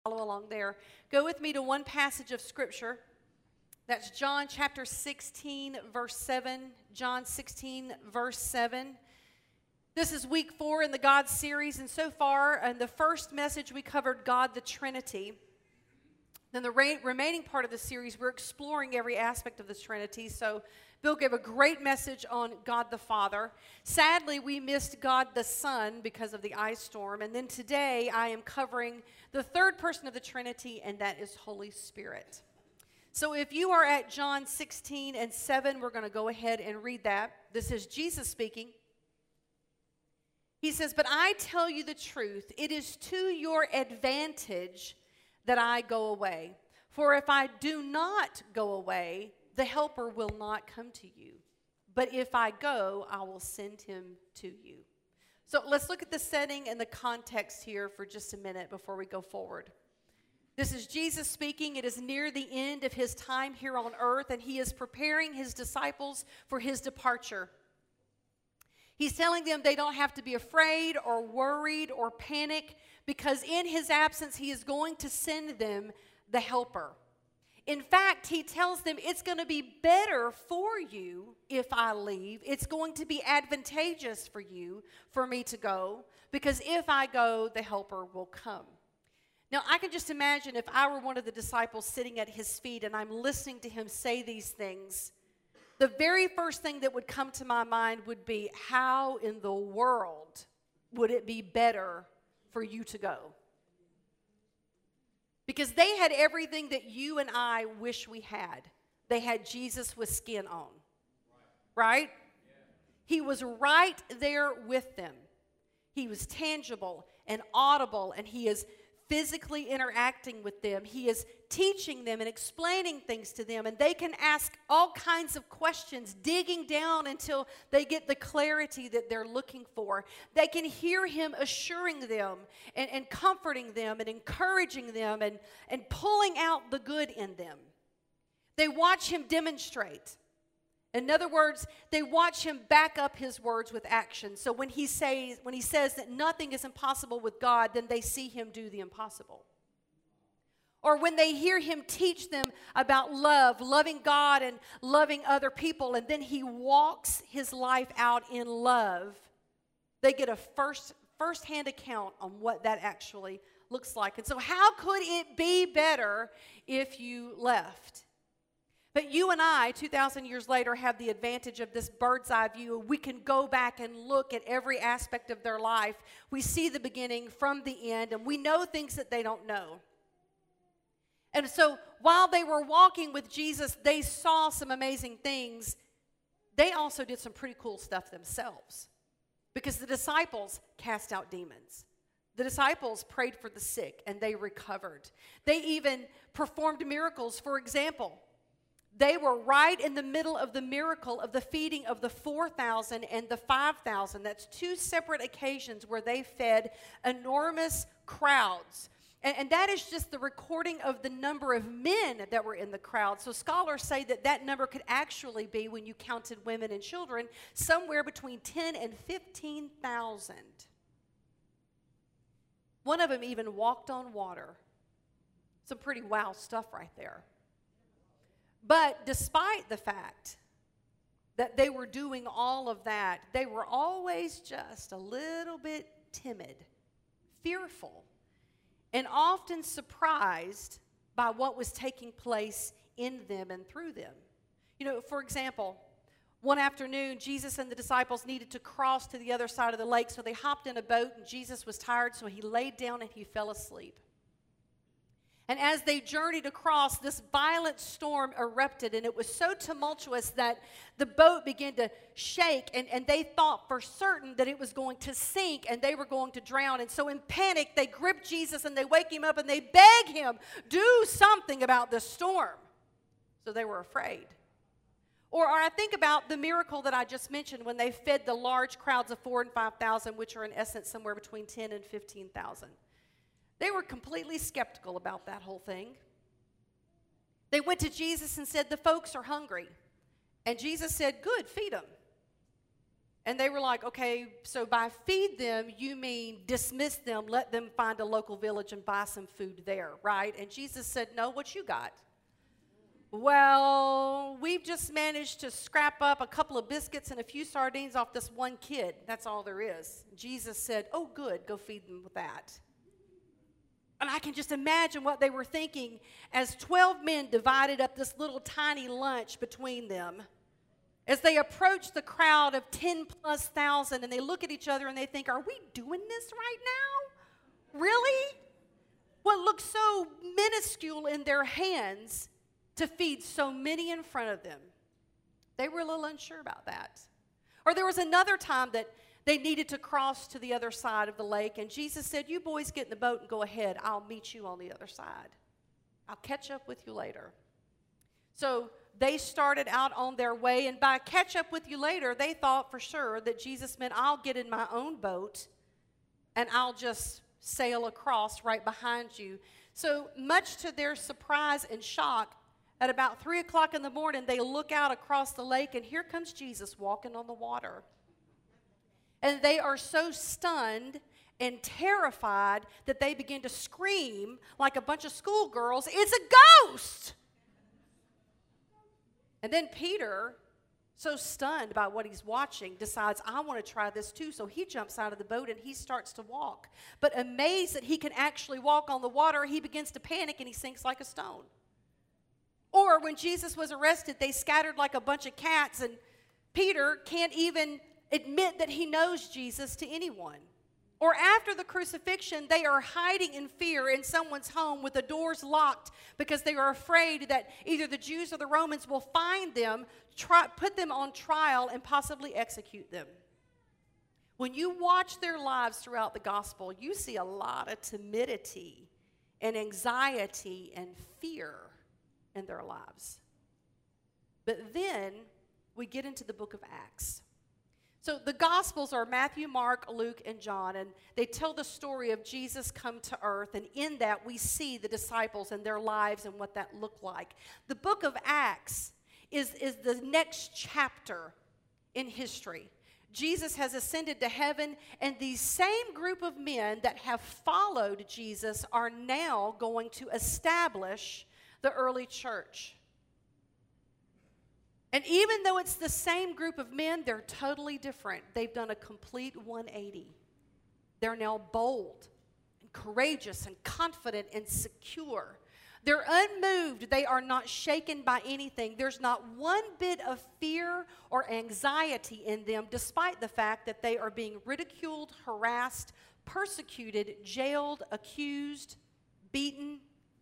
Follow along there. Go with me to one passage of Scripture. That's John chapter 16, verse 7. John 16, verse 7. This is week 4 in the God series, and so far, in the first message, we covered God the Trinity. Then the remaining part of the series, we're exploring every aspect of the Trinity. So Bill gave a great message on God the Father. Sadly, we missed God the Son because of the ice storm. And then today, I am covering the third person of the Trinity, and that is Holy Spirit. So if you are at John 16 and 7, we're going to go ahead and read that. This is Jesus speaking. He says, "But I tell you the truth, it is to your advantage that I go away. For if I do not go away, the Helper will not come to you. But if I go, I will send him to you." So let's look at the setting and the context here for just a minute before we go forward. This is Jesus speaking. It is near the end of his time here on earth, and he is preparing his disciples for his departure. He's telling them they don't have to be afraid or worried or panic, because in his absence, he is going to send them the Helper. In fact, he tells them it's going to be better for you if I leave. It's going to be advantageous for you for me to go, because if I go, the Helper will come. Now, I can just imagine if I were one of the disciples sitting at his feet and I'm listening to him say these things, the very first thing that would come to my mind would be, how in the world would it be better for you to go? Because they had everything that you and I wish we had. They had Jesus with skin on. Right? Yeah. He was right there with them. He was tangible and audible, and he is physically interacting with them. He is teaching them and explaining things to them, and they can ask all kinds of questions, digging down until they get the clarity that they're looking for. They can hear him assuring them and comforting them and encouraging them and pulling out the good in them. They watch him demonstrate. In other words, they watch him back up his words with action. So when he says that nothing is impossible with God, then they see him do the impossible. Or when they hear him teach them about love, loving God and loving other people, and then he walks his life out in love, they get a first-hand account on what that actually looks like. And so how could it be better if you left? But you and I, 2,000 years later, have the advantage of this bird's eye view. We can go back and look at every aspect of their life. We see the beginning from the end, and we know things that they don't know. And so while they were walking with Jesus, they saw some amazing things. They also did some pretty cool stuff themselves, because the disciples cast out demons. The disciples prayed for the sick, and they recovered. They even performed miracles. For example, they were right in the middle of the miracle of the feeding of the 4,000 and the 5,000. That's two separate occasions where they fed enormous crowds. And that is just the recording of the number of men that were in the crowd. So scholars say that that number could actually be, when you counted women and children, somewhere between 10 and 15,000. One of them even walked on water. Some pretty wow stuff right there. But despite the fact that they were doing all of that, they were always just a little bit timid, fearful, and often surprised by what was taking place in them and through them. You know, for example, one afternoon, Jesus and the disciples needed to cross to the other side of the lake, so they hopped in a boat, and Jesus was tired, so he laid down and he fell asleep. And as they journeyed across, this violent storm erupted, and it was so tumultuous that the boat began to shake, and they thought for certain that it was going to sink and they were going to drown. And so in panic, they grip Jesus and they wake him up and they beg him, do something about this storm. So they were afraid. Or I think about the miracle that I just mentioned when they fed the large crowds of 4,000 and 5,000, which are in essence somewhere between 10 and 15,000. They were completely skeptical about that whole thing. They went to Jesus and said, the folks are hungry. And Jesus said, good, feed them. And they were like, okay, so by feed them, you mean dismiss them, let them find a local village and buy some food there, right? And Jesus said, no, what you got? Well, we've just managed to scrap up a couple of biscuits and a few sardines off this one kid. That's all there is. Jesus said, oh, good, go feed them with that. And I can just imagine what they were thinking as 12 men divided up this little tiny lunch between them. As they approach the crowd of 10,000+ and they look at each other and they think, are we doing this right now? Really? What looks so minuscule in their hands to feed so many in front of them. They were a little unsure about that. Or there was another time that they needed to cross to the other side of the lake, and Jesus said, you boys get in the boat and go ahead. I'll meet you on the other side. I'll catch up with you later. So they started out on their way, and by catch up with you later, they thought for sure that Jesus meant I'll get in my own boat and I'll just sail across right behind you. So much to their surprise and shock, at about 3 o'clock in the morning, they look out across the lake, and here comes Jesus walking on the water. And they are so stunned and terrified that they begin to scream like a bunch of schoolgirls, it's a ghost! And then Peter, so stunned by what he's watching, decides, I want to try this too. So he jumps out of the boat and he starts to walk. But amazed that he can actually walk on the water, he begins to panic and he sinks like a stone. Or when Jesus was arrested, they scattered like a bunch of cats, and Peter can't even admit that he knows Jesus to anyone. Or after the crucifixion, they are hiding in fear in someone's home with the doors locked because they are afraid that either the Jews or the Romans will find them, put them on trial, and possibly execute them. When you watch their lives throughout the gospel, you see a lot of timidity and anxiety and fear in their lives. But then we get into the book of Acts. So the Gospels are Matthew, Mark, Luke, and John, and they tell the story of Jesus come to earth, and in that we see the disciples and their lives and what that looked like. The book of Acts is the next chapter in history. Jesus has ascended to heaven, and these same group of men that have followed Jesus are now going to establish the early church. And even though it's the same group of men, they're totally different. They've done a complete 180. They're now bold and courageous and confident and secure. They're unmoved. They are not shaken by anything. There's not one bit of fear or anxiety in them, despite the fact that they are being ridiculed, harassed, persecuted, jailed, accused, beaten,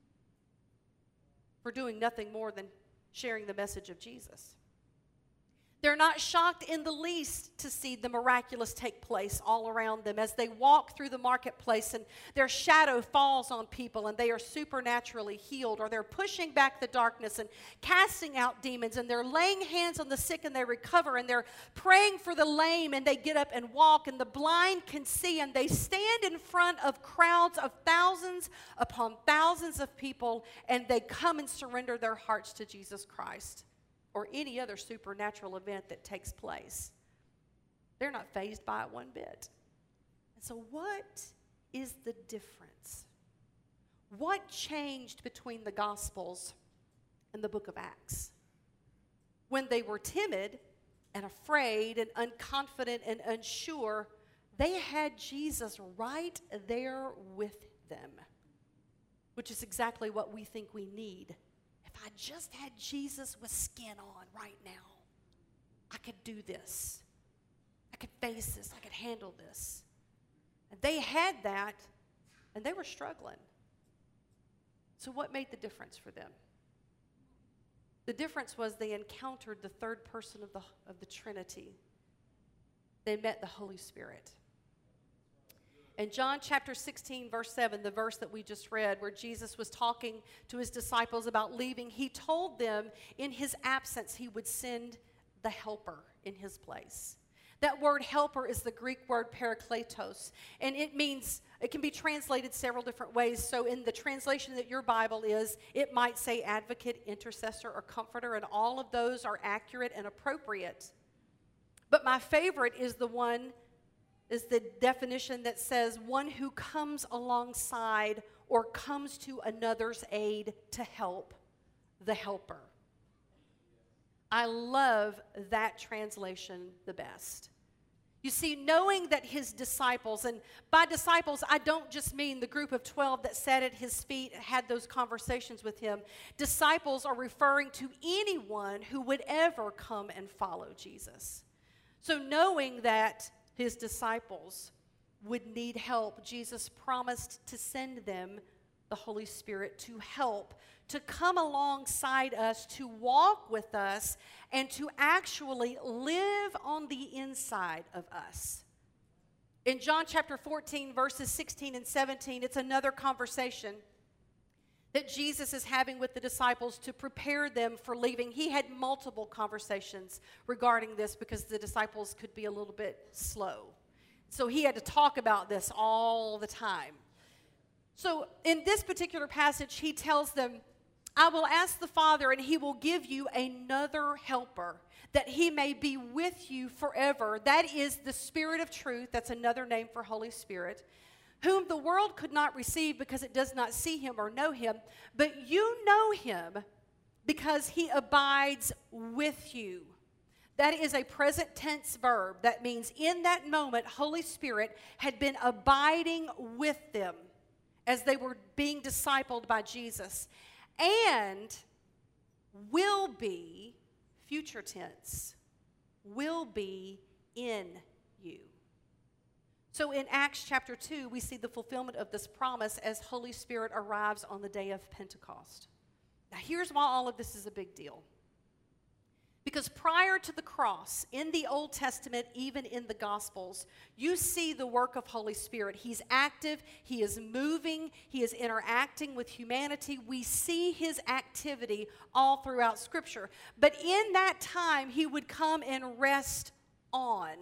for doing nothing more than sharing the message of Jesus. They're not shocked in the least to see the miraculous take place all around them as they walk through the marketplace and their shadow falls on people and they are supernaturally healed, or they're pushing back the darkness and casting out demons, and they're laying hands on the sick and they recover, and they're praying for the lame and they get up and walk, and the blind can see, and they stand in front of crowds of thousands upon thousands of people, and they come and surrender their hearts to Jesus Christ, or any other supernatural event that takes place. They're not fazed by it one bit. And so what is the difference? What changed between the Gospels and the book of Acts? When they were timid and afraid and unconfident and unsure, they had Jesus right there with them, which is exactly what we think we need. I just had Jesus with skin on right now, I could do this. I could face this. I could handle this. And they had that, and they were struggling. So what made the difference for them? The difference was they encountered the third person of the Trinity. They met the Holy Spirit. In John chapter 16, verse 7, the verse that we just read, where Jesus was talking to his disciples about leaving, he told them in his absence he would send the helper in his place. That word helper is the Greek word parakletos, and it can be translated several different ways. So in the translation that your Bible is, it might say advocate, intercessor, or comforter, and all of those are accurate and appropriate. But my favorite is the definition that says one who comes alongside or comes to another's aid to help the helper. I love that translation the best. You see, knowing that his disciples, and by disciples, I don't just mean the group of 12 that sat at his feet and had those conversations with him. Disciples are referring to anyone who would ever come and follow Jesus. So knowing that his disciples would need help, Jesus promised to send them the Holy Spirit to help, to come alongside us, to walk with us, and to actually live on the inside of us. In John chapter 14, verses 16 and 17, it's another conversation that Jesus is having with the disciples to prepare them for leaving. He had multiple conversations regarding this because the disciples could be a little bit slow. So he had to talk about this all the time. So in this particular passage, he tells them, I will ask the Father, and he will give you another helper, that he may be with you forever. That is the Spirit of truth. That's another name for Holy Spirit, whom the world could not receive because it does not see him or know him. But you know him because he abides with you. That is a present tense verb. That means in that moment, Holy Spirit had been abiding with them as they were being discipled by Jesus, and will be, future tense, will be in you. So in Acts chapter 2, we see the fulfillment of this promise as Holy Spirit arrives on the day of Pentecost. Now here's why all of this is a big deal. Because prior to the cross, in the Old Testament, even in the Gospels, you see the work of Holy Spirit. He's active, he is moving, he is interacting with humanity. We see his activity all throughout Scripture. But in that time, he would come and rest on.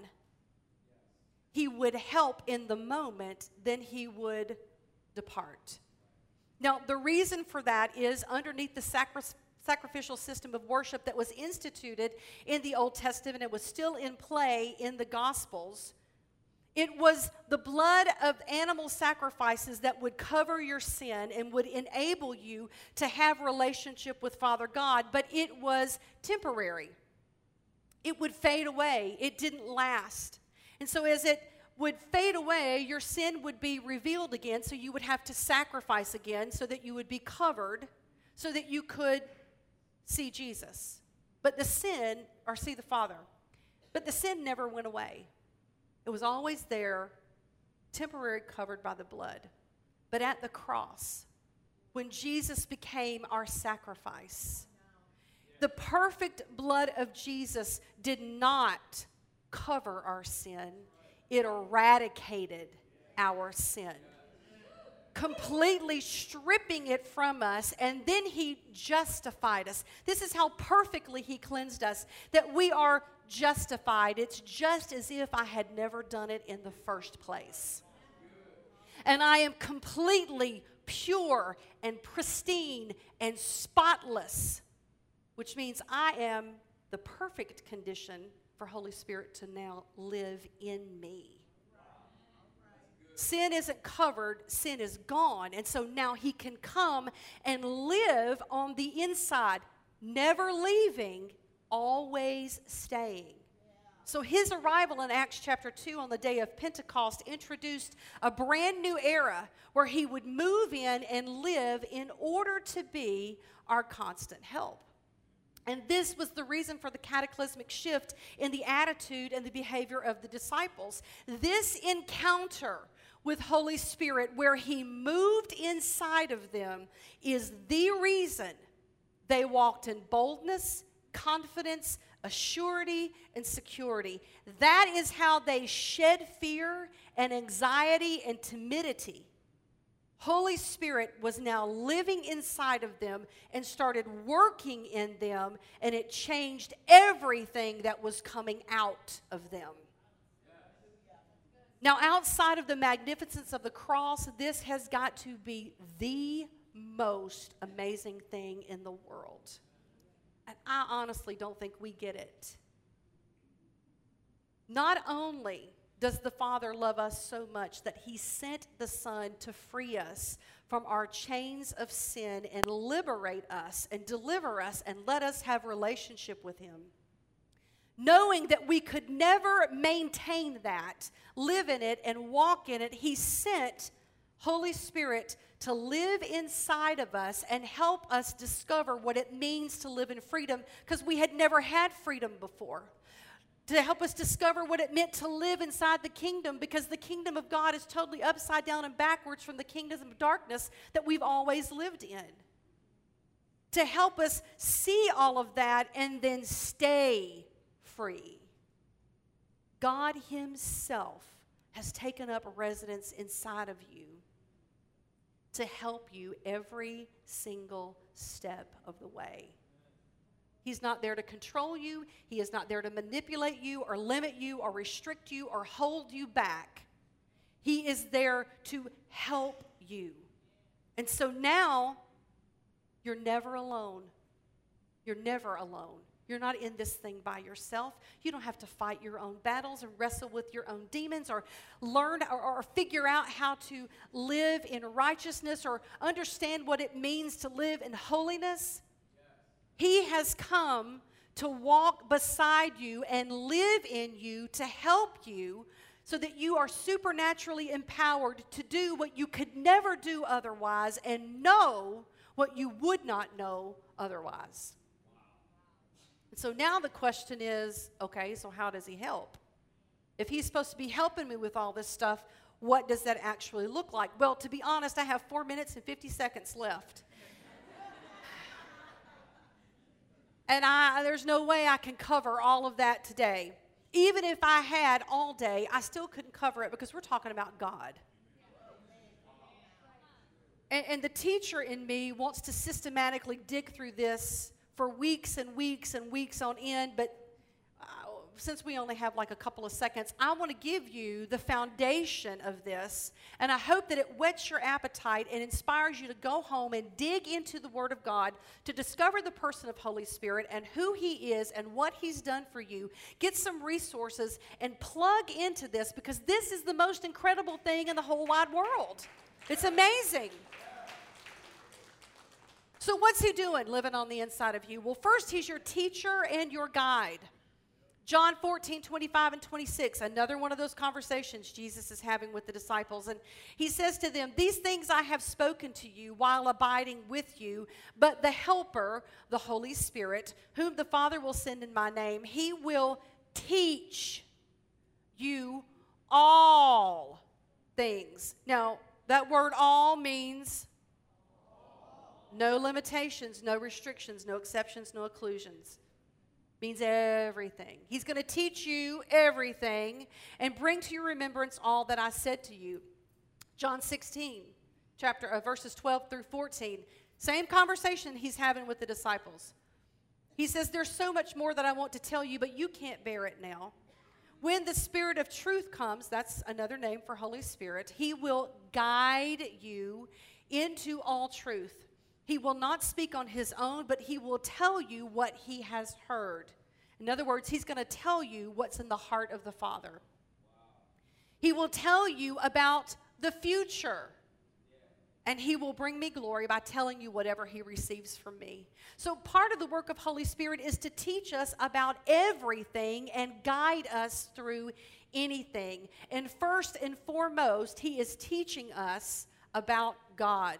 He would help in the moment, then he would depart. Now, the reason for that is underneath the sacrificial system of worship that was instituted in the Old Testament, it was still in play in the Gospels. It was the blood of animal sacrifices that would cover your sin and would enable you to have relationship with Father God, but it was temporary. It would fade away. It didn't last. And so as it would fade away, your sin would be revealed again, so you would have to sacrifice again so that you would be covered, so that you could see Jesus. But the sin, or see the Father. But the sin never went away. It was always there, temporary, covered by the blood. But at the cross, when Jesus became our sacrifice, the perfect blood of Jesus did not cover our sin. It eradicated our sin, completely stripping it from us, and then he justified us. This is how perfectly he cleansed us, that we are justified. It's just as if I had never done it in the first place. And I am completely pure and pristine and spotless, which means I am the perfect condition for Holy Spirit to now live in me. Sin isn't covered, sin is gone. And so now he can come and live on the inside, never leaving, always staying. So his arrival in Acts chapter 2 on the day of Pentecost introduced a brand new era where he would move in and live in order to be our constant help. And this was the reason for the cataclysmic shift in the attitude and the behavior of the disciples. This encounter with Holy Spirit, where he moved inside of them, is the reason they walked in boldness, confidence, assurity, and security. That is how they shed fear and anxiety and timidity. Holy Spirit was now living inside of them and started working in them, and it changed everything that was coming out of them. Now, outside of the magnificence of the cross, this has got to be the most amazing thing in the world. And I honestly don't think we get it. Not only does the Father love us so much that he sent the Son to free us from our chains of sin and liberate us and deliver us and let us have relationship with him. Knowing that we could never maintain that, live in it, and walk in it, he sent Holy Spirit to live inside of us and help us discover what it means to live in freedom, because we had never had freedom before. To help us discover what it meant to live inside the kingdom, because the kingdom of God is totally upside down and backwards from the kingdom of darkness that we've always lived in. To help us see all of that and then stay free. God himself has taken up residence inside of you to help you every single step of the way. He's not there to control you. He is not there to manipulate you or limit you or restrict you or hold you back. He is there to help you. And so now, you're never alone. You're never alone. You're not in this thing by yourself. You don't have to fight your own battles and wrestle with your own demons or learn or figure out how to live in righteousness or understand what it means to live in holiness. He has come to walk beside you and live in you to help you so that you are supernaturally empowered to do what you could never do otherwise and know what you would not know otherwise. And so now the question is, okay, so how does he help? If he's supposed to be helping me with all this stuff, what does that actually look like? Well, to be honest, I have 4 minutes and 50 seconds left. And there's no way I can cover all of that today. Even if I had all day, I still couldn't cover it because we're talking about God. And the teacher in me wants to systematically dig through this for weeks and weeks and weeks on end, but since we only have like a couple of seconds, I want to give you the foundation of this, and I hope that it whets your appetite and inspires you to go home and dig into the Word of God to discover the person of Holy Spirit and who he is and what he's done for you. Get some resources and plug into this, because this is the most incredible thing in the whole wide world. It's amazing. So what's he doing living on the inside of you? Well, first, he's your teacher and your guide. John 14, 25 and 26, another one of those conversations Jesus is having with the disciples. And he says to them, "These things I have spoken to you while abiding with you, but the Helper, the Holy Spirit, whom the Father will send in my name, he will teach you all things." Now, that word all means no limitations, no restrictions, no exceptions, no exclusions. Means everything. He's going to teach you everything and bring to your remembrance all that I said to you. John 16, verses 12 through 14. Same conversation he's having with the disciples. He says, "There's so much more that I want to tell you, but you can't bear it now. When the Spirit of truth comes," that's another name for Holy Spirit, "he will guide you into all truth. He will not speak on his own, but he will tell you what he has heard." In other words, he's going to tell you what's in the heart of the Father. He will tell you about the future. And he will bring me glory by telling you whatever he receives from me. So part of the work of Holy Spirit is to teach us about everything and guide us through anything. And first and foremost, he is teaching us about God.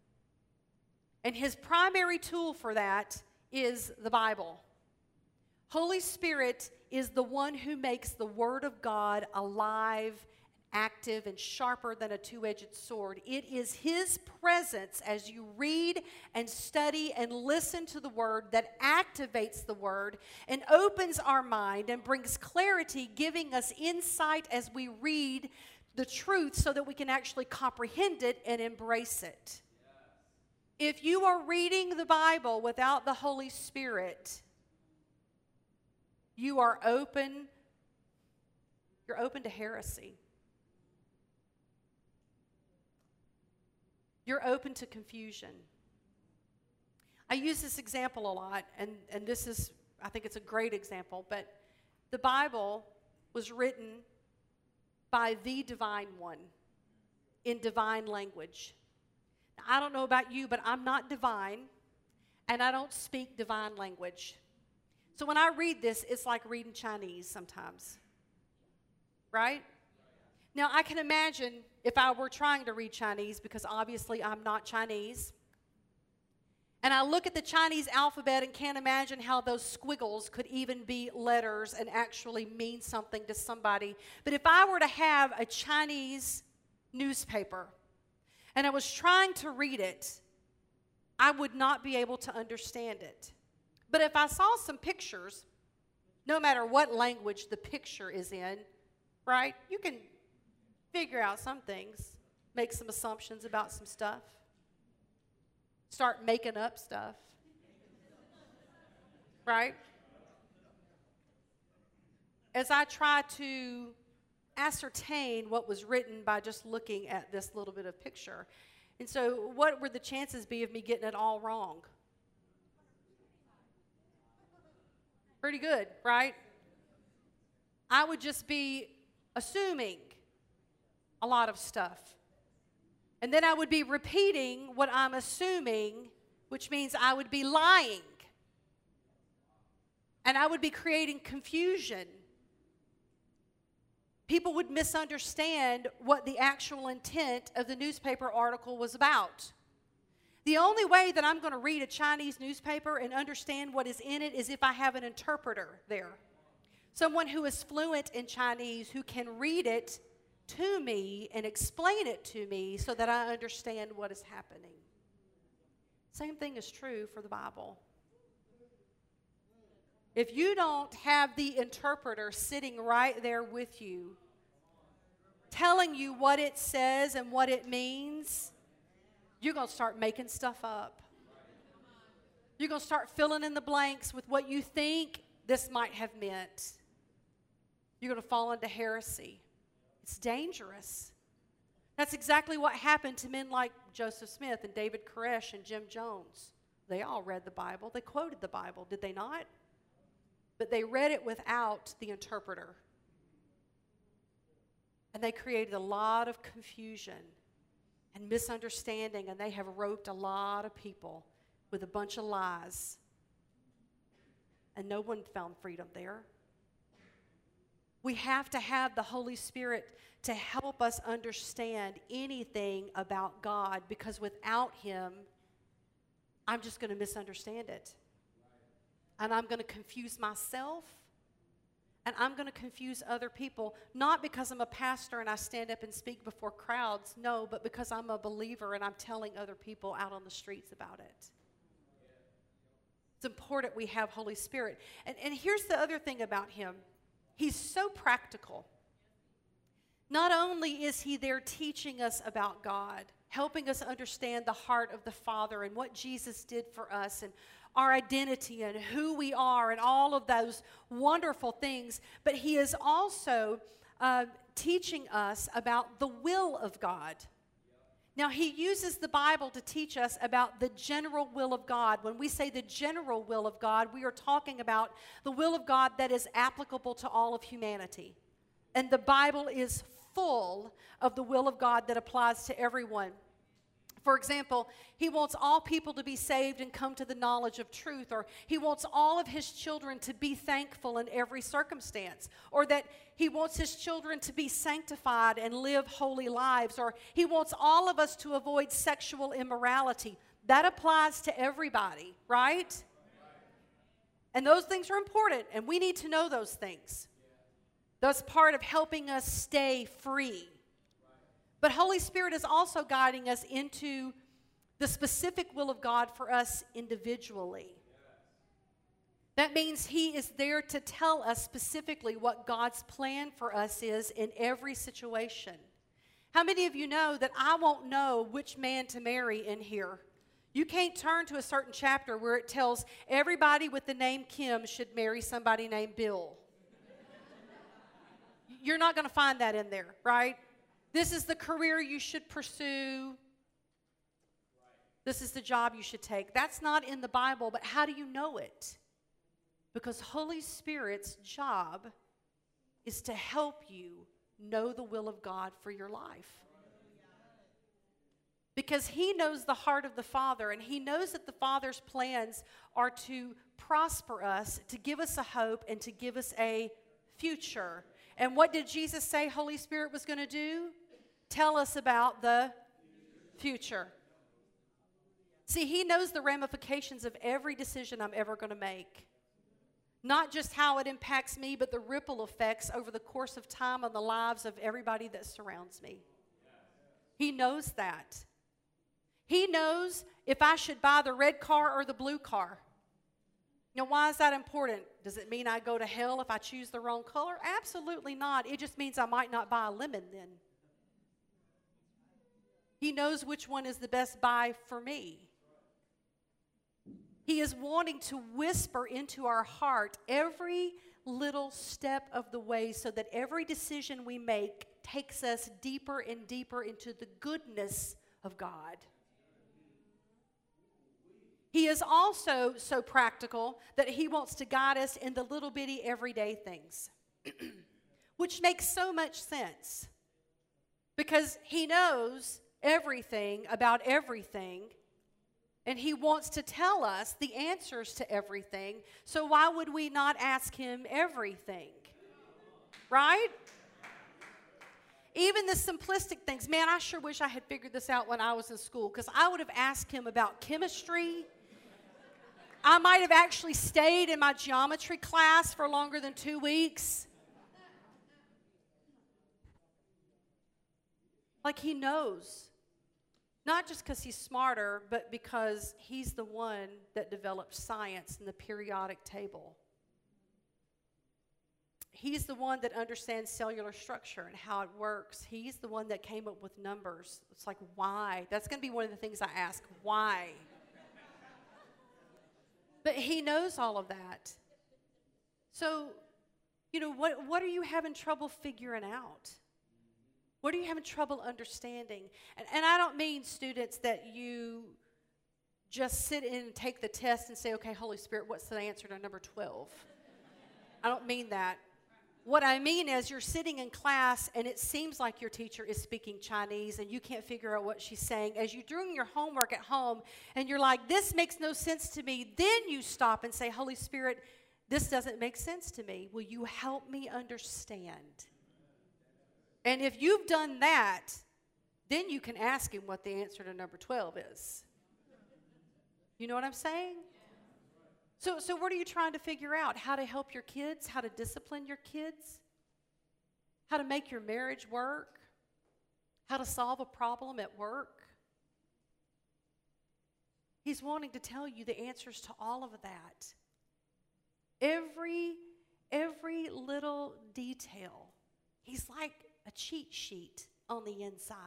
And his primary tool for that is the Bible. Holy Spirit is the one who makes the Word of God alive, active, and sharper than a two-edged sword. It is his presence as you read and study and listen to the Word that activates the Word and opens our mind and brings clarity, giving us insight as we read the truth so that we can actually comprehend it and embrace it. If you are reading the Bible without the Holy Spirit, you are open. You're open to heresy. You're open to confusion. I use this example a lot, and this is, I think it's a great example, but the Bible was written by the divine one in divine language. Now, I don't know about you, but I'm not divine, and I don't speak divine language. So when I read this, it's like reading Chinese sometimes, right? Now, I can imagine if I were trying to read Chinese, because obviously I'm not Chinese, and I look at the Chinese alphabet and can't imagine how those squiggles could even be letters and actually mean something to somebody. But if I were to have a Chinese newspaper and I was trying to read it, I would not be able to understand it. But if I saw some pictures, no matter what language the picture is in, right, you can figure out some things, make some assumptions about some stuff, start making up stuff, right? As I try to ascertain what was written by just looking at this little bit of picture. And so what would the chances be of me getting it all wrong? Pretty good, right? I would just be assuming a lot of stuff. And then I would be repeating what I'm assuming, which means I would be lying. And I would be creating confusion. People would misunderstand what the actual intent of the newspaper article was about. The only way that I'm going to read a Chinese newspaper and understand what is in it is if I have an interpreter there. Someone who is fluent in Chinese who can read it to me and explain it to me so that I understand what is happening. Same thing is true for the Bible. If you don't have the interpreter sitting right there with you, telling you what it says and what it means, you're going to start making stuff up. You're going to start filling in the blanks with what you think this might have meant. You're going to fall into heresy. It's dangerous. That's exactly what happened to men like Joseph Smith and David Koresh and Jim Jones. They all read the Bible. They quoted the Bible, did they not? But they read it without the interpreter. And they created a lot of confusion and misunderstanding, and they have roped a lot of people with a bunch of lies. And no one found freedom there. We have to have the Holy Spirit to help us understand anything about God, because without Him, I'm just going to misunderstand it. And I'm going to confuse myself, and I'm going to confuse other people, not because I'm a pastor and I stand up and speak before crowds, no, but because I'm a believer and I'm telling other people out on the streets about it. It's important we have Holy Spirit. And here's the other thing about Him. He's so practical. Not only is He there teaching us about God, helping us understand the heart of the Father and what Jesus did for us and our identity and who we are and all of those wonderful things, but He is also teaching us about the will of God. Now, He uses the Bible to teach us about the general will of God. When we say the general will of God, we are talking about the will of God that is applicable to all of humanity. And the Bible is full of the will of God that applies to everyone. For example, He wants all people to be saved and come to the knowledge of truth, or He wants all of His children to be thankful in every circumstance, or that He wants His children to be sanctified and live holy lives, or He wants all of us to avoid sexual immorality. That applies to everybody, right? And those things are important, and we need to know those things. That's part of helping us stay free. But Holy Spirit is also guiding us into the specific will of God for us individually. That means He is there to tell us specifically what God's plan for us is in every situation. How many of you know that I won't know which man to marry in here? You can't turn to a certain chapter where it tells everybody with the name Kim should marry somebody named Bill. You're not going to find that in there, right? This is the career you should pursue. This is the job you should take. That's not in the Bible, but how do you know it? Because Holy Spirit's job is to help you know the will of God for your life. Because he knows the heart of the Father, and he knows that the Father's plans are to prosper us, to give us a hope, and to give us a future. And what did Jesus say Holy Spirit was going to do? Tell us about the future. See, he knows the ramifications of every decision I'm ever going to make. Not just how it impacts me, but the ripple effects over the course of time on the lives of everybody that surrounds me. He knows that. He knows if I should buy the red car or the blue car. Now, why is that important? Does it mean I go to hell if I choose the wrong color? Absolutely not. It just means I might not buy a lemon then. He knows which one is the best buy for me. He is wanting to whisper into our heart every little step of the way so that every decision we make takes us deeper and deeper into the goodness of God. He is also so practical that he wants to guide us in the little bitty everyday things, which makes so much sense because he knows everything about everything, and he wants to tell us the answers to everything. So why would we not ask him everything? Right? Even the simplistic things. Man, I sure wish I had figured this out when I was in school, because I would have asked him about chemistry. I might have actually stayed in my geometry class for longer than 2 weeks. Like he knows. Not just because he's smarter, but because he's the one that developed science and the periodic table. He's the one that understands cellular structure and how it works. He's the one that came up with numbers. It's like, why? That's going to be one of the things I ask. Why? But he knows all of that. So, what are you having trouble figuring out? What are you having trouble understanding? And I don't mean, students, that you just sit in and take the test and say, okay, Holy Spirit, what's the answer to number 12? I don't mean that. What I mean is you're sitting in class and it seems like your teacher is speaking Chinese and you can't figure out what she's saying. As you're doing your homework at home and you're like, this makes no sense to me, then you stop and say, Holy Spirit, this doesn't make sense to me. Will you help me understand? And if you've done that, then you can ask him what the answer to number 12 is. You know what I'm saying? So what are you trying to figure out? How to help your kids? How to discipline your kids? How to make your marriage work? How to solve a problem at work? He's wanting to tell you the answers to all of that. Every little detail. He's like a cheat sheet on the inside.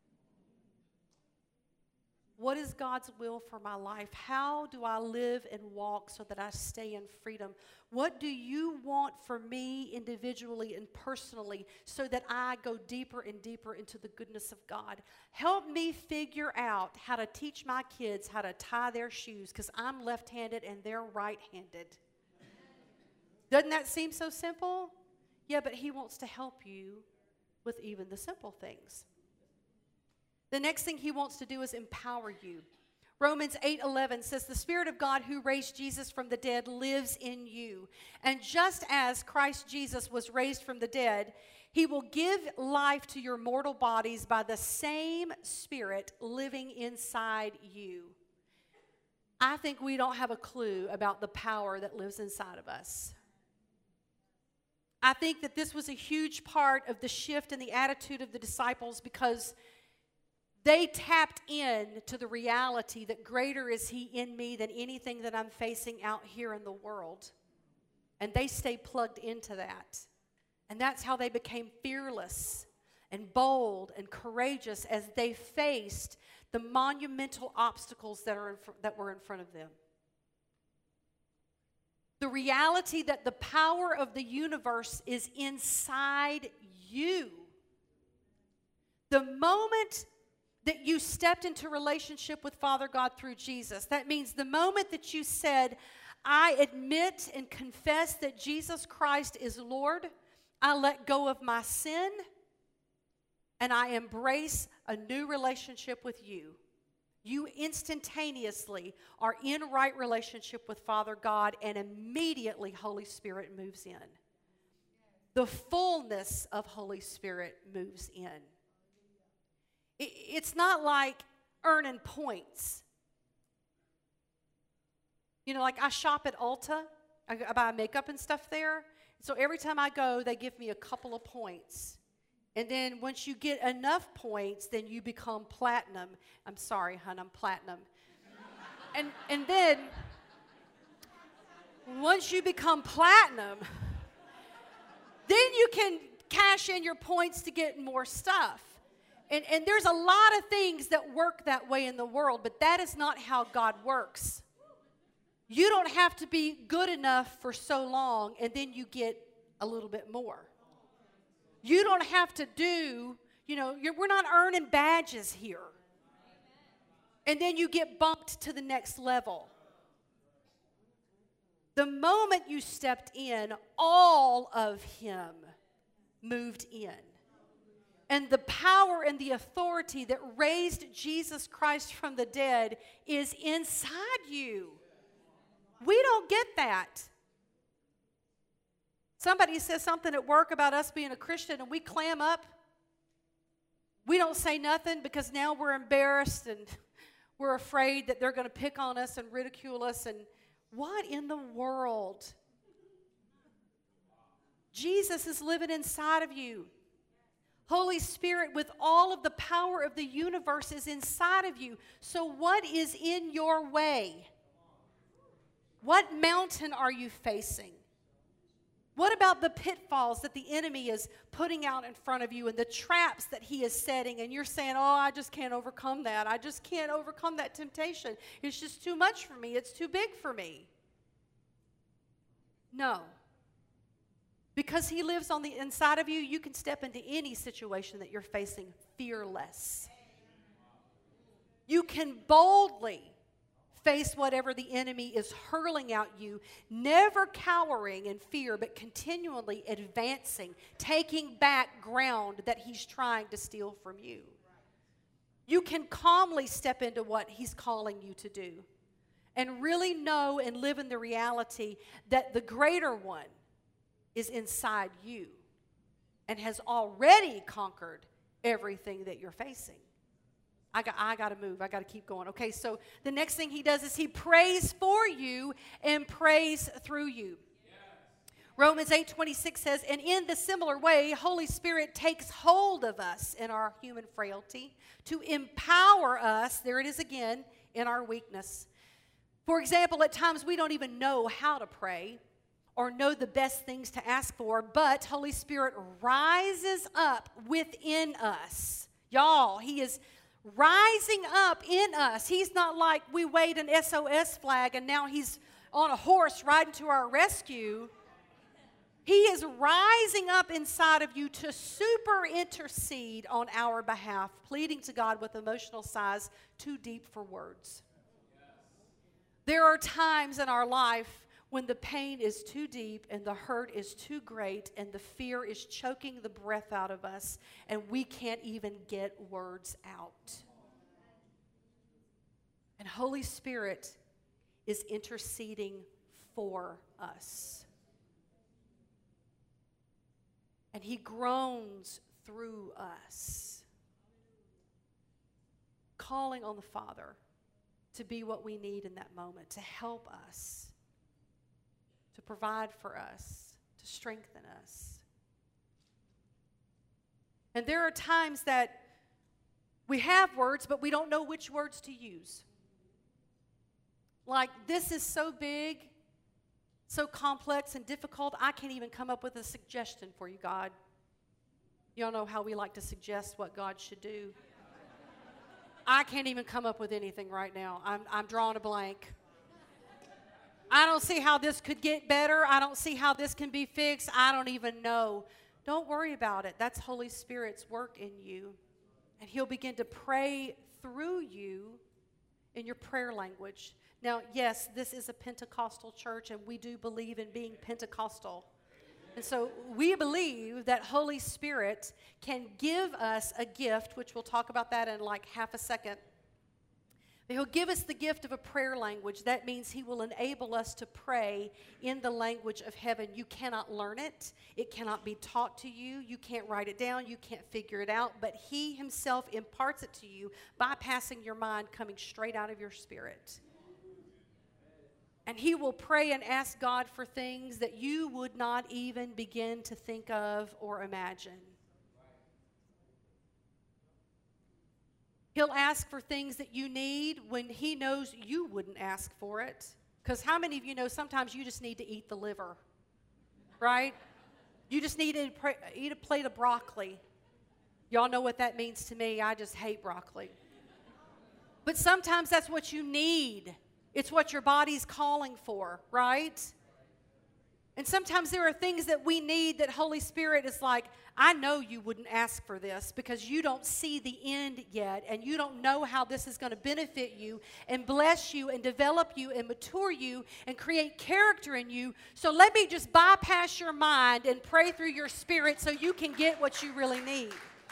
What is God's will for my life? How do I live and walk so that I stay in freedom? What do you want for me individually and personally so that I go deeper and deeper into the goodness of God? Help me figure out how to teach my kids how to tie their shoes, because I'm left-handed and they're right-handed. Doesn't that seem so simple? Yeah, but he wants to help you with even the simple things. The next thing he wants to do is empower you. Romans 8:11 says, the Spirit of God who raised Jesus from the dead lives in you. And just as Christ Jesus was raised from the dead, he will give life to your mortal bodies by the same Spirit living inside you. I think we don't have a clue about the power that lives inside of us. I think that this was a huge part of the shift in the attitude of the disciples, because they tapped in to the reality that greater is he in me than anything that I'm facing out here in the world. And they stayed plugged into that. And that's how they became fearless and bold and courageous as they faced the monumental obstacles that were in front of them. The reality that the power of the universe is inside you. The moment that you stepped into relationship with Father God through Jesus, that means the moment that you said, I admit and confess that Jesus Christ is Lord, I let go of my sin, and I embrace a new relationship with you. You instantaneously are in right relationship with Father God, and immediately Holy Spirit moves in. The fullness of Holy Spirit moves in. It's not like earning points. You know, like I shop at Ulta. I buy makeup and stuff there. So every time I go, they give me a couple of points. And then once you get enough points, then you become platinum. I'm sorry, hon, I'm platinum. And then once you become platinum, then you can cash in your points to get more stuff. And there's a lot of things that work that way in the world, but that is not how God works. You don't have to be good enough for so long, and then you get a little bit more. You don't have to do, we're not earning badges here. And then you get bumped to the next level. The moment you stepped in, all of Him moved in. And the power and the authority that raised Jesus Christ from the dead is inside you. We don't get that. Somebody says something at work about us being a Christian, and we clam up. We don't say nothing because now we're embarrassed and we're afraid that they're going to pick on us and ridicule us. And what in the world? Jesus is living inside of you. Holy Spirit, with all of the power of the universe, is inside of you. So what is in your way? What mountain are you facing? What about the pitfalls that the enemy is putting out in front of you and the traps that he is setting, and you're saying, oh, I just can't overcome that. I just can't overcome that temptation. It's just too much for me. It's too big for me. No. Because he lives on the inside of you, you can step into any situation that you're facing fearless. You can boldly face whatever the enemy is hurling at you, never cowering in fear, but continually advancing, taking back ground that he's trying to steal from you. You can calmly step into what he's calling you to do and really know and live in the reality that the greater one is inside you and has already conquered everything that you're facing. I got to move. I got to keep going. Okay, so the next thing he does is he prays for you and prays through you. Yes. Romans 8:26 says, and in the similar way, Holy Spirit takes hold of us in our human frailty to empower us, there it is again, in our weakness. For example, at times we don't even know how to pray or know the best things to ask for, but Holy Spirit rises up within us. Y'all, he is rising up in us. He's not like we waved an SOS flag and now he's on a horse riding to our rescue. He is rising up inside of you to super intercede on our behalf, pleading to God with emotional sighs too deep for words. There are times in our life when the pain is too deep and the hurt is too great and the fear is choking the breath out of us and we can't even get words out. And Holy Spirit is interceding for us. And he groans through us, calling on the Father to be what we need in that moment, to help us, to provide for us, to strengthen us. And there are times that we have words, but we don't know which words to use. Like, this is so big, so complex and difficult, I can't even come up with a suggestion for you, God. Y'all know how we like to suggest what God should do. I can't even come up with anything right now. I'm drawing a blank. I don't see how this could get better. I don't see how this can be fixed. I don't even know. Don't worry about it. That's Holy Spirit's work in you. And he'll begin to pray through you in your prayer language. Now, yes, this is a Pentecostal church, and we do believe in being Pentecostal. And so we believe that Holy Spirit can give us a gift, which we'll talk about that in like half a second. He'll give us the gift of a prayer language. That means he will enable us to pray in the language of heaven. You cannot learn it. It cannot be taught to you. You can't write it down. You can't figure it out. But he himself imparts it to you, bypassing your mind, coming straight out of your spirit. And he will pray and ask God for things that you would not even begin to think of or imagine. He'll ask for things that you need when he knows you wouldn't ask for it. Because how many of you know sometimes you just need to eat the liver, right? You just need to eat a plate of broccoli. Y'all know what that means to me. I just hate broccoli. But sometimes that's what you need. It's what your body's calling for, right? And sometimes there are things that we need that Holy Spirit is like, I know you wouldn't ask for this because you don't see the end yet and you don't know how this is going to benefit you and bless you and develop you and mature you and create character in you. So let me just bypass your mind and pray through your spirit so you can get what you really need.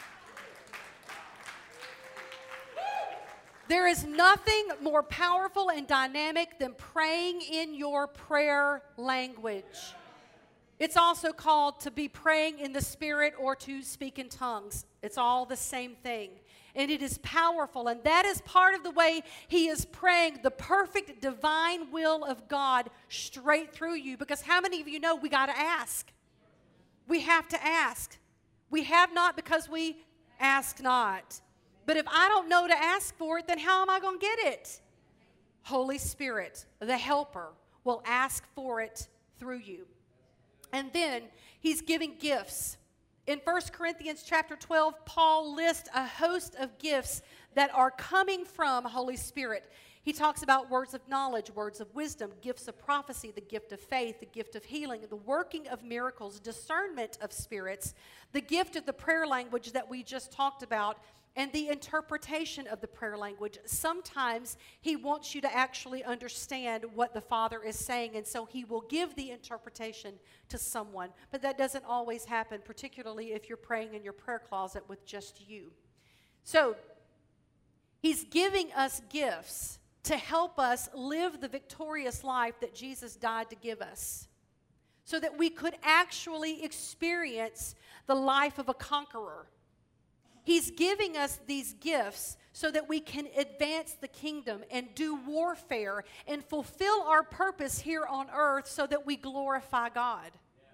There is nothing more powerful and dynamic than praying in your prayer language. It's also called to be praying in the Spirit or to speak in tongues. It's all the same thing. And it is powerful. And that is part of the way he is praying the perfect divine will of God straight through you. Because how many of you know we got to ask? We have to ask. We have not because we ask not. But if I don't know to ask for it, then how am I going to get it? Holy Spirit, the helper, will ask for it through you. And then he's giving gifts. In 1 Corinthians chapter 12, Paul lists a host of gifts that are coming from Holy Spirit. He talks about words of knowledge, words of wisdom, gifts of prophecy, the gift of faith, the gift of healing, the working of miracles, discernment of spirits, the gift of the prayer language that we just talked about, and the interpretation of the prayer language. Sometimes he wants you to actually understand what the Father is saying, and so he will give the interpretation to someone. But that doesn't always happen, particularly if you're praying in your prayer closet with just you. So he's giving us gifts to help us live the victorious life that Jesus died to give us, so that we could actually experience the life of a conqueror. He's giving us these gifts so that we can advance the kingdom and do warfare and fulfill our purpose here on earth so that we glorify God.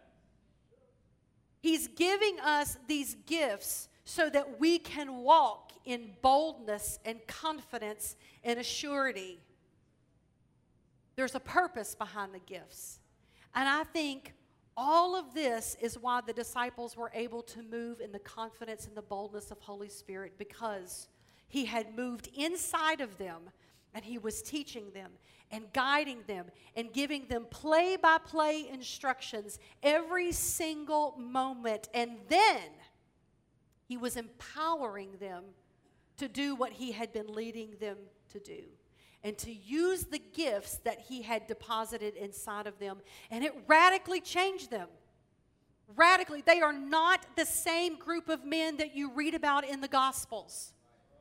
He's giving us these gifts so that we can walk in boldness and confidence and assurity. There's a purpose behind the gifts. And I think all of this is why the disciples were able to move in the confidence and the boldness of Holy Spirit, because he had moved inside of them and he was teaching them and guiding them and giving them play-by-play instructions every single moment. And then he was empowering them to do what he had been leading them to do, and to use the gifts that he had deposited inside of them. And it radically changed them. Radically. They are not the same group of men that you read about in the Gospels.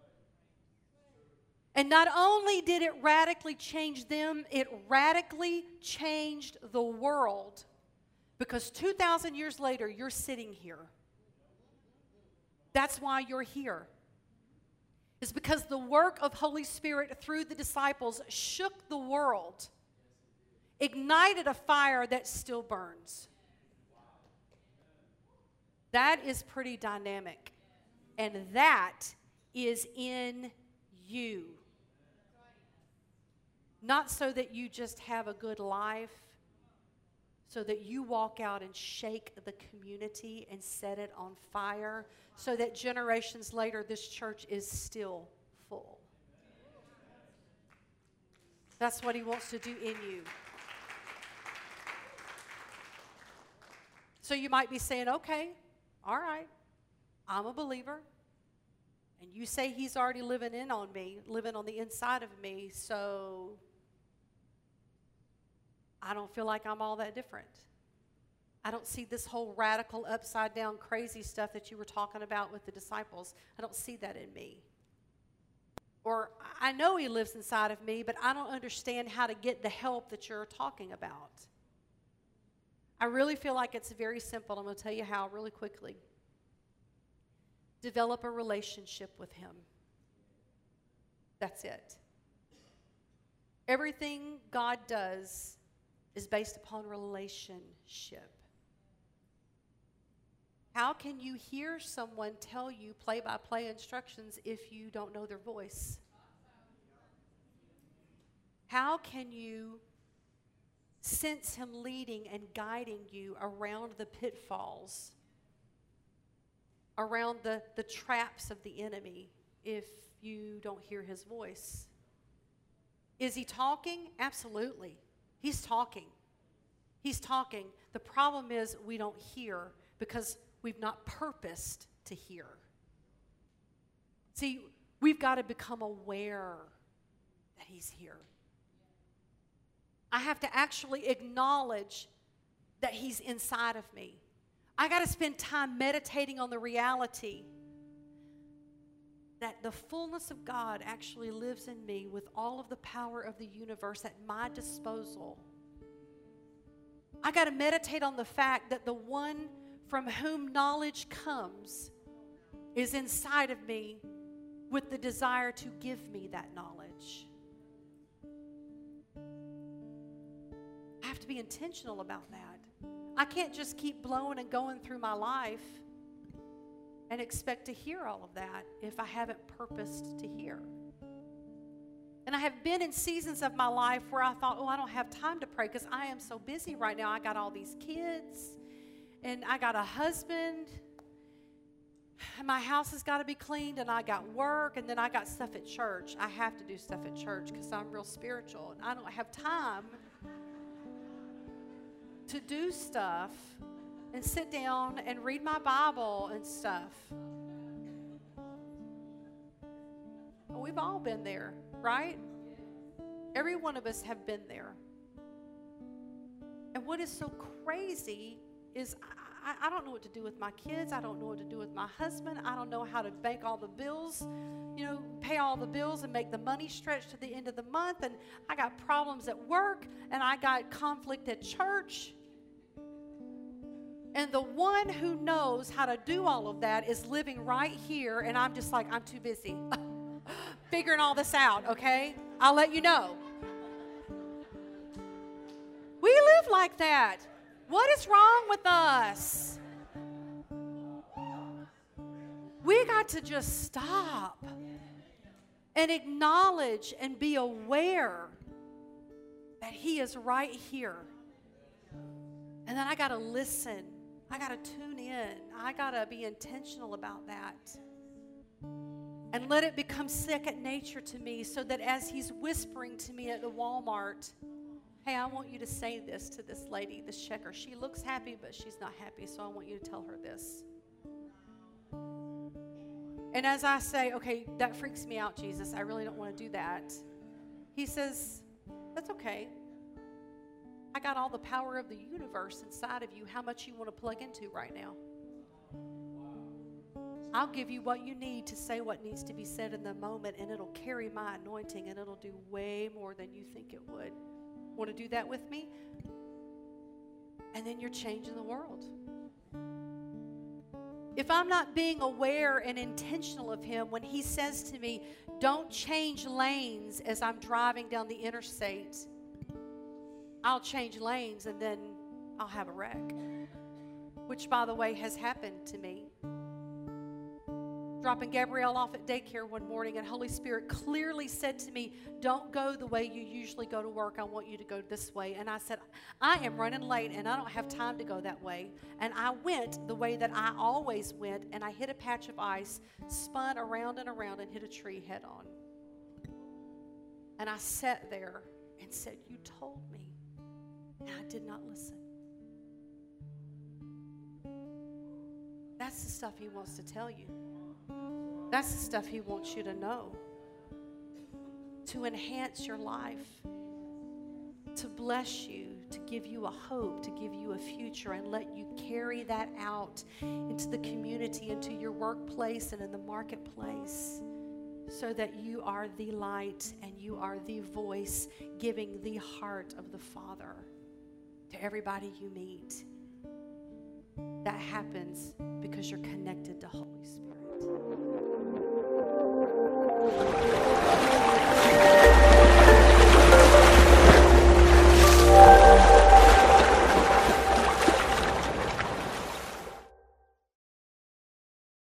And not only did it radically change them, it radically changed the world. Because 2,000 years later, you're sitting here. That's why you're here. Is because the work of Holy Spirit through the disciples shook the world, ignited a fire that still burns. That is pretty dynamic. And that is in you. Not so that you just have a good life, so that you walk out and shake the community and set it on fire, so that generations later this church is still full. That's what he wants to do in you. So you might be saying, okay, all right, I'm a believer. And you say he's already living on the inside of me, so I don't feel like I'm all that different. I don't see this whole radical, upside down, crazy stuff that you were talking about with the disciples. I don't see that in me. Or I know he lives inside of me, but I don't understand how to get the help that you're talking about. I really feel like it's very simple. I'm going to tell you how really quickly. Develop a relationship with him. That's it. Everything God does is based upon relationship. How can you hear someone tell you play-by-play instructions if you don't know their voice? How can you sense him leading and guiding you around the pitfalls, around the traps of the enemy, if you don't hear his voice? Is he talking? Absolutely. He's talking. He's talking. The problem is we don't hear because we've not purposed to hear. See, we've got to become aware that he's here. I have to actually acknowledge that he's inside of me. I got to spend time meditating on the reality that the fullness of God actually lives in me with all of the power of the universe at my disposal. I got to meditate on the fact that the one from whom knowledge comes is inside of me with the desire to give me that knowledge. I have to be intentional about that. I can't just keep blowing and going through my life and expect to hear all of that if I haven't purposed to hear. And I have been in seasons of my life where I thought, I don't have time to pray because I am so busy right now. I got all these kids, and I got a husband, and my house has got to be cleaned, and I got work, and then I got stuff at church. I have to do stuff at church because I'm real spiritual, and I don't have time to do stuff and sit down and read my Bible and stuff. We've all been there, right? Every one of us have been there. And what is so crazy is I don't know what to do with my kids. I don't know what to do with my husband. I don't know how to bank all the bills, pay all the bills and make the money stretch to the end of the month. And I got problems at work, and I got conflict at church. And the one who knows how to do all of that is living right here, and I'm just like, I'm too busy figuring all this out, okay? I'll let you know. We live like that. What is wrong with us? We got to just stop and acknowledge and be aware that he is right here. And then I got to listen. I got to tune in. I got to be intentional about that. And let it become second nature to me so that as he's whispering to me at the Walmart, hey, I want you to say this to this lady, this checker. She looks happy, but she's not happy, so I want you to tell her this. And as I say, okay, that freaks me out, Jesus. I really don't want to do that. He says, that's okay. I got all the power of the universe inside of you. How much you want to plug into right now? I'll give you what you need to say what needs to be said in the moment, and it'll carry my anointing, and it'll do way more than you think it would. Want to do that with me? And then you're changing the world. If I'm not being aware and intentional of him when he says to me, don't change lanes as I'm driving down the interstate, I'll change lanes and then I'll have a wreck, which, by the way, has happened to me. Dropping Gabrielle off at daycare one morning, and Holy Spirit clearly said to me, don't go the way you usually go to work. I want you to go this way. And I said, I am running late, and I don't have time to go that way. And I went the way that I always went, and I hit a patch of ice, spun around and around, and hit a tree head on. And I sat there and said, you told me. And I did not listen. That's the stuff he wants to tell you. That's the stuff he wants you to know. To enhance your life. To bless you. to give you a hope, to give you a future, and let you carry that out into the community, into your workplace and in the marketplace, so that you are the light and you are the voice giving the heart of the Father to everybody you meet. That happens because you're connected to Holy Spirit.